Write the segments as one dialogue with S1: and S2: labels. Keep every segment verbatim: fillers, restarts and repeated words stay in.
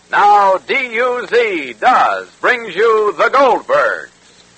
S1: Now, D U Z does brings you the Goldbergs.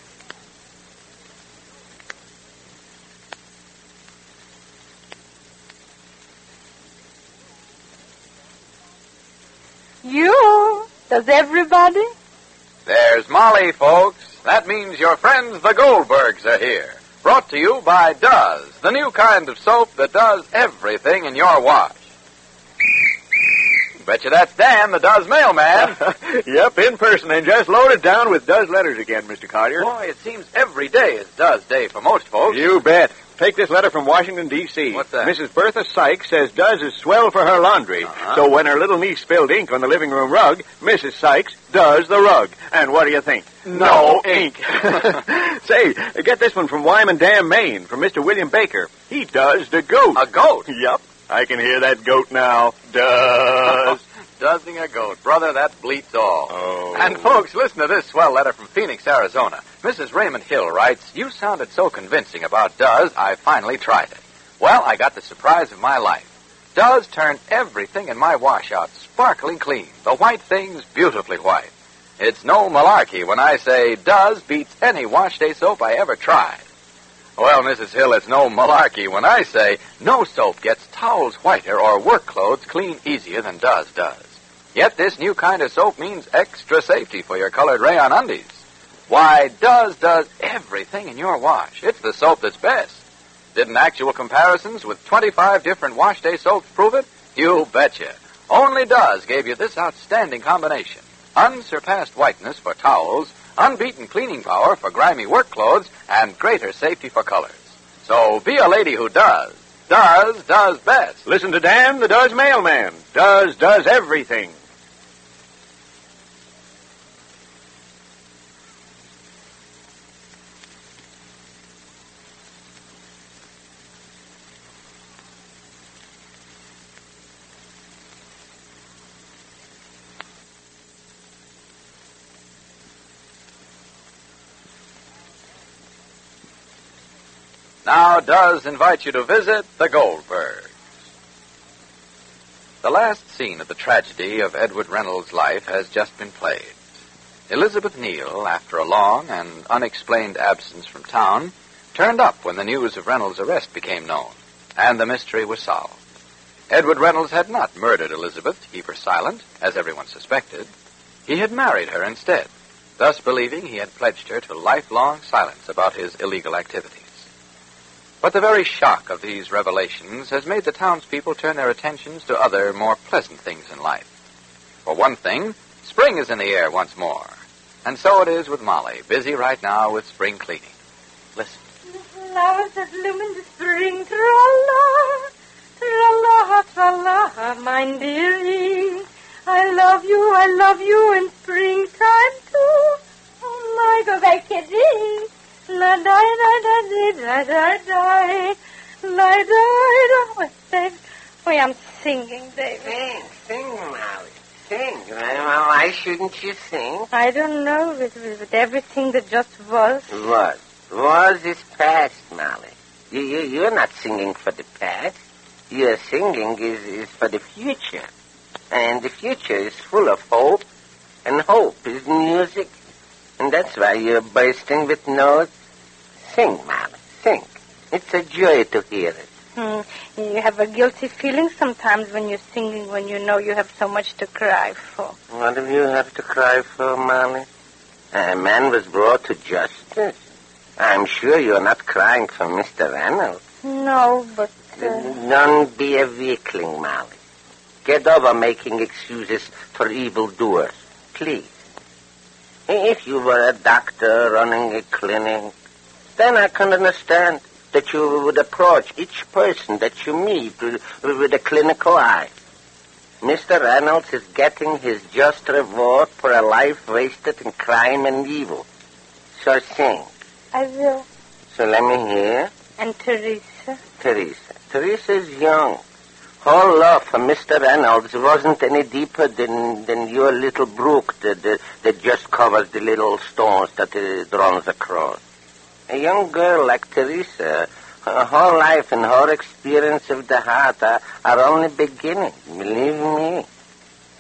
S2: You? Does everybody?
S1: There's Molly, folks. That means your friends the Goldbergs are here. Brought to you by Does, the new kind of soap that does everything in your wash. Bet you that's Dan, the Does mailman.
S3: Yep, in person and just loaded down with Does letters again, Mister Collier.
S1: Boy, it seems every day is Does Day for most folks.
S3: You bet. Take this letter from Washington, D C
S1: What's that?
S3: Missus Bertha Sykes says Does is swell for her laundry.
S1: Uh-huh.
S3: So when her little niece spilled ink on the living room rug, Missus Sykes does the rug. And what do you think?
S1: No
S3: ink. Say, get this one from Wyman Dam, Maine, from Mister William Baker. He does the goat.
S1: A goat?
S3: Yep. I can hear that goat now. Does.
S1: Doesing a goat. Brother, that bleats all.
S3: Oh.
S1: And, folks, listen to this swell letter from Phoenix, Arizona. Missus Raymond Hill writes, you sounded so convincing about Does, I finally tried it. Well, I got the surprise of my life. Does turned everything in my washout sparkling clean. The white things beautifully white. It's no malarkey when I say Does beats any wash day soap I ever tried. Well, Missus Hill, it's no malarkey when I say no soap gets towels whiter or work clothes clean easier than Does does. Yet this new kind of soap means extra safety for your colored rayon undies. Why, Does does everything in your wash. It's the soap that's best. Didn't actual comparisons with twenty-five different wash day soaps prove it? You betcha. Only Does gave you this outstanding combination. Unsurpassed whiteness for towels, unbeaten cleaning power for grimy work clothes, and greater safety for colors. So be a lady who does. Does, does best.
S3: Listen to Dan, the Does mailman. Does, does everything.
S1: Now Does invite you to visit the Goldbergs. The last scene of the tragedy of Edward Reynolds' life has just been played. Elizabeth Neal, after a long and unexplained absence from town, turned up when the news of Reynolds' arrest became known, and the mystery was solved. Edward Reynolds had not murdered Elizabeth to keep her silent, as everyone suspected. He had married her instead, thus believing he had pledged her to lifelong silence about his illegal activities. But the very shock of these revelations has made the townspeople turn their attentions to other, more pleasant things in life. For one thing, spring is in the air once more. And so it is with Molly, busy right now with spring cleaning. Listen.
S2: The flowers that bloom in the spring, tra-la, tra-la, tra-la, my dearie. I love you, I love you in springtime too. Oh, my, go back, kitty. La da da da da da da la da da. Wait, Dave. Wait, I'm singing, David.
S4: Sing, sing, Molly, sing. Why shouldn't you sing?
S2: I don't know, with, with, with everything that just was.
S4: Was. Was is past, Molly. You, you, you're not singing for the past. Your singing is, is for the future. And the future is full of hope. And hope is music. And that's why you're bursting with notes. Sing, Molly, sing. It's a joy to hear it.
S2: Hmm. You have a guilty feeling sometimes when you're singing, when you know you have so much to cry for.
S4: What do you have to cry for, Molly? A man was brought to justice. I'm sure you're not crying for Mister Reynolds.
S2: No, but... Uh...
S4: Don't be a weakling, Molly. Get over making excuses for evildoers, please. If you were a doctor running a clinic, then I can understand that you would approach each person that you meet with, with a clinical eye. Mister Reynolds is getting his just reward for a life wasted in crime and evil. So sing.
S2: I will.
S4: So let me hear.
S2: And Teresa?
S4: Teresa. Teresa's young. Her love for Mister Reynolds wasn't any deeper than, than your little brook that, that, that just covers the little stones that it runs across. A young girl like Teresa, her, her life and her experience of the heart are, are only beginning, believe me.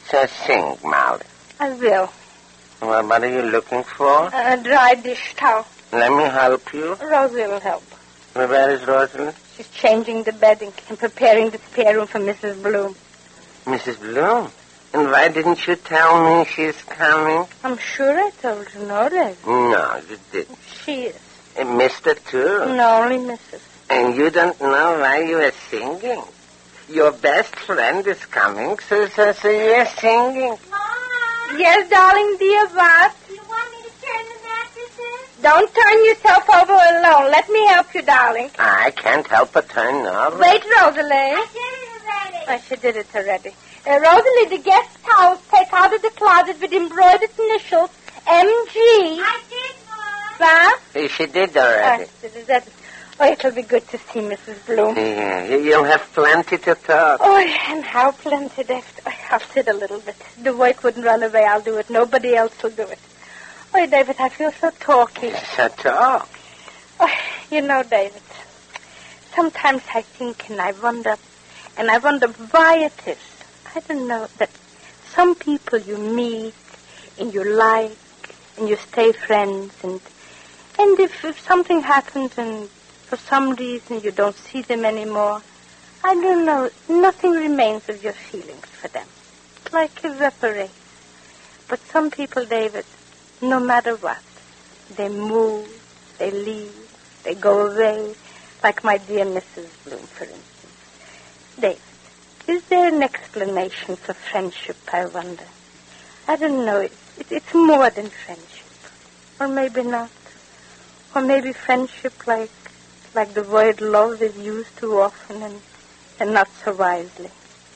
S4: So sing, Molly.
S2: I will.
S4: Well, what are you looking for?
S2: A dry dish towel.
S4: Let me help you.
S2: Rosie will help.
S4: Where is Rosalind?
S2: She's changing the bedding and preparing the spare room for Missus Bloom.
S4: Missus Bloom? And why didn't you tell me she's coming?
S2: I'm sure I told you, no, David.
S4: No, you didn't.
S2: She is.
S4: And Mister too?
S2: No, only Missus
S4: And you don't know why you are singing? Your best friend is coming, so, so, so you're singing.
S2: Mom! Yes, darling, dear, what?
S5: You want me to turn the mattresses?
S2: Don't turn yourself over alone. Let me help you, darling.
S4: I can't help but turn over.
S2: Wait, Rosalie.
S5: I did it already.
S2: Oh, she did it already. Uh, Rosalie, the guest towels take out of the closet with embroidered initials M G.
S5: I did, Mom.
S2: What?
S4: She did already.
S2: Oh, she did that. Oh, it'll be good to see Missus Bloom.
S4: Yeah, you'll have plenty to talk.
S2: Oh, and how plenty, David. Oh, I'll sit a little bit. The work wouldn't run away. I'll do it. Nobody else will do it. Oh, David, I feel so talky.
S4: So talk.
S2: Oh, you know, David, sometimes I think and I wonder, and I wonder why it is. I don't know, that some people you meet and you like and you stay friends, and and if, if something happens and for some reason you don't see them anymore, I don't know, nothing remains of your feelings for them. It's like evaporates. But some people, David, no matter what, they move, they leave, they go away, like my dear Missus Bloom, for instance. David, is there an explanation for friendship, I wonder? I don't know, it, it, it's more than friendship. Or maybe not. Or maybe friendship like like the word love is used too often and, and not so wisely.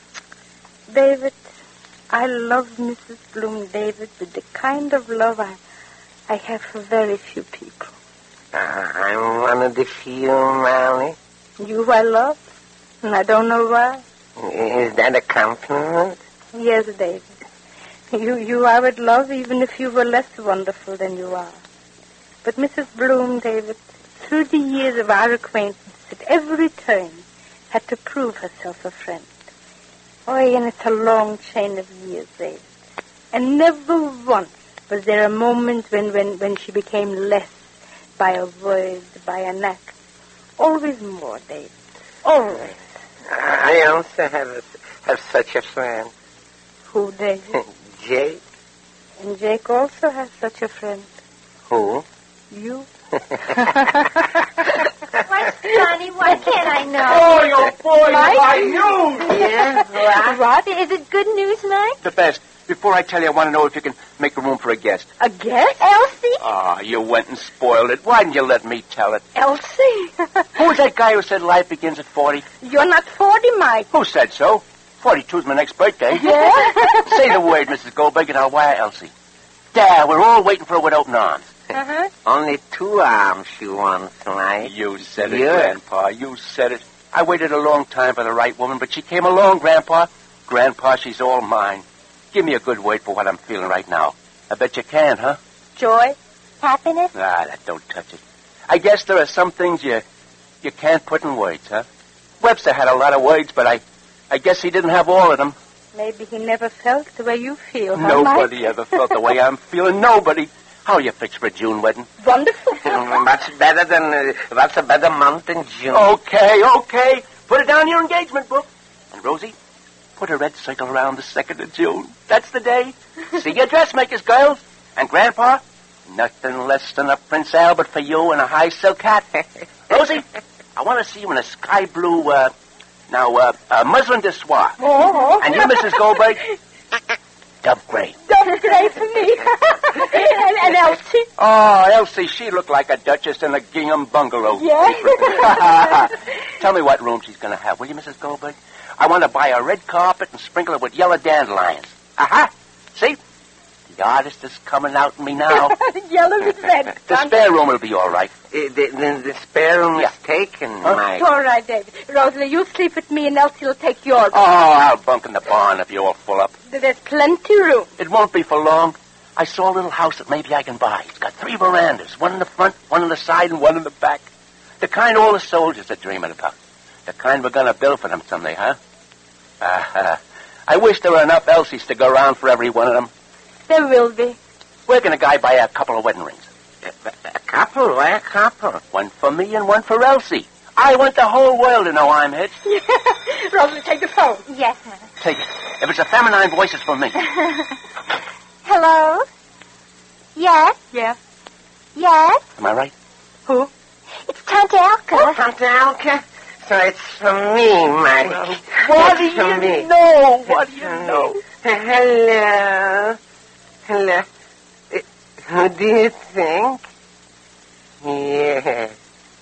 S2: David, I love Missus Bloom, David, with the kind of love I, I have for very few people.
S4: Uh, I'm one of the few, Molly.
S2: You I love, and I don't know why.
S4: Is that a compliment?
S2: Yes, David. You, you I would love even if you were less wonderful than you are. But Missus Bloom, David, through the years of our acquaintance, at every turn, had to prove herself a friend. Oh, and it's a long chain of years, David. And never once was there a moment when, when, when she became less by a word, by an act. Always more, David. Always.
S4: I also have a, have such a friend.
S2: Who, David?
S4: Jake.
S2: And Jake also has such a friend.
S4: Who?
S2: You.
S5: What's funny? Why can't I know?
S3: Oh, you boy,
S2: Mike?
S3: my news!
S4: Yeah?
S2: What? Is it good news, Mike?
S3: The best. Before I tell you, I want to know if you can make room for a guest.
S2: A guest?
S5: Elsie?
S3: Ah, you went and spoiled it. Why didn't you let me tell it?
S2: Elsie.
S3: Who was that guy who said life begins at forty?
S2: You're not forty, Mike.
S3: Who said so? forty-two's my next birthday.
S2: Yeah?
S3: Say the word, Missus Goldberg, and I'll wire Elsie. There, we're all waiting for her with open arms.
S2: Uh-huh.
S4: Only two arms she wants, Mike.
S3: You said it,
S4: Yeah.
S3: Grandpa. You said it. I waited a long time for the right woman, but she came along, Grandpa. Grandpa, she's all mine. Give me a good word for what I'm feeling right now. I bet you can, huh?
S2: Joy?
S5: Happiness?
S3: Ah, that don't touch it. I guess there are some things you you can't put in words, huh? Webster had a lot of words, but I I guess he didn't have all of them.
S2: Maybe he never felt the way you feel, huh,
S3: Nobody
S2: Mike?
S3: ever felt the way I'm feeling. Nobody. How you fixed for a June wedding?
S2: Wonderful.
S4: Much better than, uh, what's a better month than June?
S3: Okay, okay. Put it down in your engagement book. And Rosie, put a red circle around the second of June. That's the day. See your dressmakers, girls. And Grandpa, nothing less than a Prince Albert for you and a high silk hat. Rosie, I want to see you in a sky blue, uh, now, uh, uh muslin de soie.
S2: Oh.
S3: And you, Missus Goldberg, dove gray.
S2: Dove gray for me. and, and Elsie?
S3: Oh, Elsie, she looked like a duchess in a gingham bungalow.
S2: Yeah.
S3: Tell me what room she's going to have, will you, Missus Goldberg? I want to buy a red carpet and sprinkle it with yellow dandelions. Aha! See? The artist is coming out in me now.
S2: Yellow with red.
S3: The spare room will be all right.
S4: Uh, the, the, the spare room
S3: Yeah.
S4: is taken,
S3: Huh?
S4: Mike.
S2: It's all right, David. Rosalie, you sleep with me and Elsie will take yours.
S3: Oh, I'll bunk in the barn if you're all full up.
S2: There's plenty room.
S3: It won't be for long. I saw a little house that maybe I can buy. It's got three verandas, one in the front, one in the side, and one in the back. The kind all the soldiers are dreaming about. The kind we're going to build for them someday, huh? Uh, uh, I wish there were enough Elsies to go around for every one of them.
S2: There will be.
S3: Where can a guy buy a couple of wedding rings?
S4: A couple? Why a couple?
S3: One for me and one for Elsie. I want the whole world to know I'm hitched.
S2: Rosalie, take the phone.
S5: Yes, sir.
S3: Take it. If it's a feminine voice, it's for me.
S5: Hello? Yes?
S2: Yeah.
S5: Yes?
S3: Am I right?
S2: Who?
S5: It's Tante Elka.
S4: Tante Elka? So it's for me, Mike.
S3: What do
S4: It's for
S3: you
S4: me.
S3: know? What do you
S4: For me.
S3: know?
S4: Hello. Hello. Uh, Who do you think? Yes.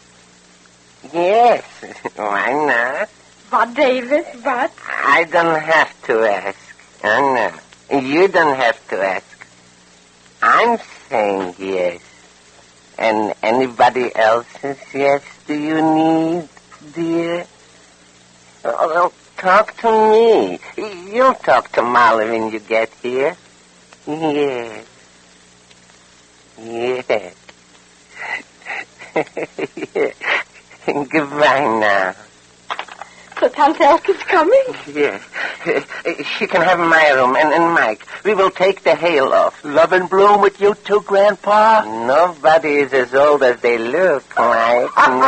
S4: Yes. Why not?
S2: What, David? What?
S4: I don't have to ask. Oh, no. You don't have to ask. I'm saying yes. And anybody else's yes do you need, dear? Oh, well, talk to me. You'll talk to Molly when you get here. Yes. Yes. Goodbye now.
S2: So Tante Elka's coming?
S4: Yes. She can have my room. And, and Mike, we will take the hail off.
S3: Love and bloom with you too, Grandpa?
S4: Nobody is as old as they look, Mike. Nobody.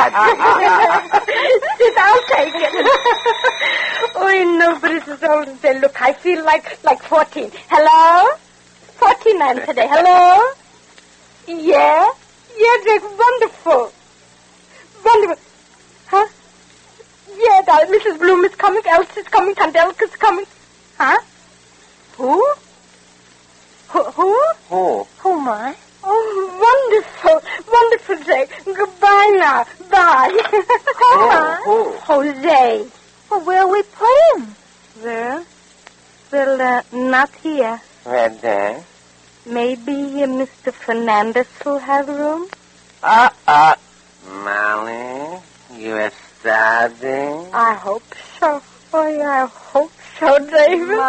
S2: I'll take it. Oh, nobody's as old as they look. I feel like like fourteen. Hello? fourteen I'm today. Hello? Yeah? Yeah, Jake, wonderful. Wonderful. Huh? Yeah, darling, Missus Bloom is coming, Elsie's coming, Tante Elka's coming. Huh? Who? Who? Who?
S4: Who?
S5: Who, Ma?
S2: Oh, wonderful, wonderful, Jake. Goodbye now. Bye.
S4: Who? Who?
S2: Jose.
S5: Well, where'll we put him?
S2: Well, well, uh, not here.
S4: Where there?
S2: Maybe uh, Mister Fernandez will have room.
S3: Uh-uh.
S4: Molly, you are starting?
S2: I hope so. Oh, yeah, I hope so, David.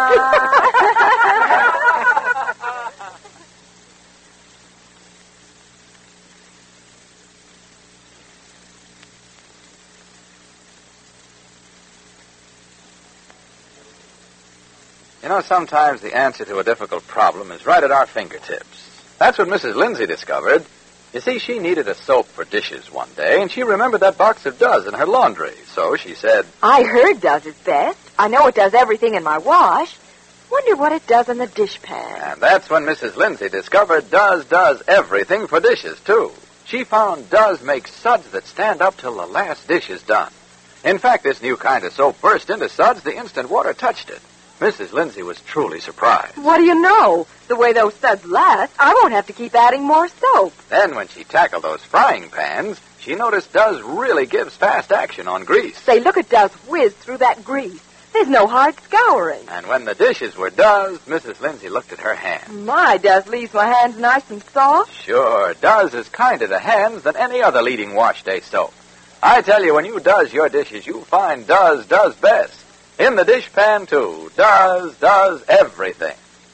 S1: You know, sometimes the answer to a difficult problem is right at our fingertips. That's what Missus Lindsay discovered. You see, she needed a soap for dishes one day, and she remembered that box of Does in her laundry. So she said,
S6: I heard Does is best. I know it does everything in my wash. Wonder what it does in the dishpan.
S1: and that's when Missus Lindsay discovered Does does everything for dishes, too. She found Does makes suds that stand up till the last dish is done. In fact, this new kind of soap burst into suds the instant water touched it. Missus Lindsay was truly surprised.
S6: What do you know? The way those suds last, I won't have to keep adding more soap.
S1: Then when she tackled those frying pans, she noticed Does really gives fast action on grease.
S6: Say, look at Does whiz through that grease. There's no hard scouring.
S1: And when the dishes were Does, Missus Lindsay looked at her hands.
S6: My, Does leaves my hands nice and soft.
S1: Sure, Does is kinder to hands than any other leading wash day soap. I tell you, when you Does your dishes, you'll find Does does best. In the dishpan, too. Does does everything.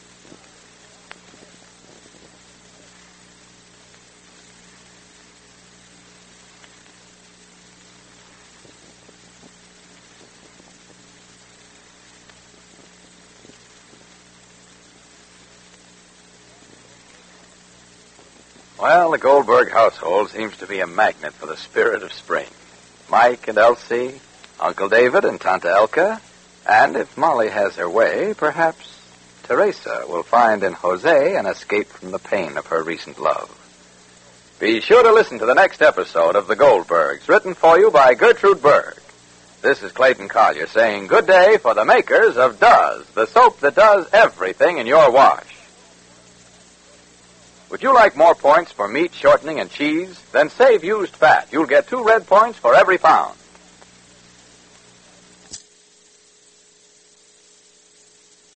S1: Well, the Goldberg household seems to be a magnet for the spirit of spring. Mike and Elsie, Uncle David and Tante Elka, and if Molly has her way, perhaps Teresa will find in Jose an escape from the pain of her recent love. Be sure to listen to the next episode of The Goldbergs, written for you by Gertrude Berg. This is Clayton Collier saying good day for the makers of Does, the soap that does everything in your wash. Would you like more points for meat shortening and cheese? Then save used fat. You'll get two red points for every pound.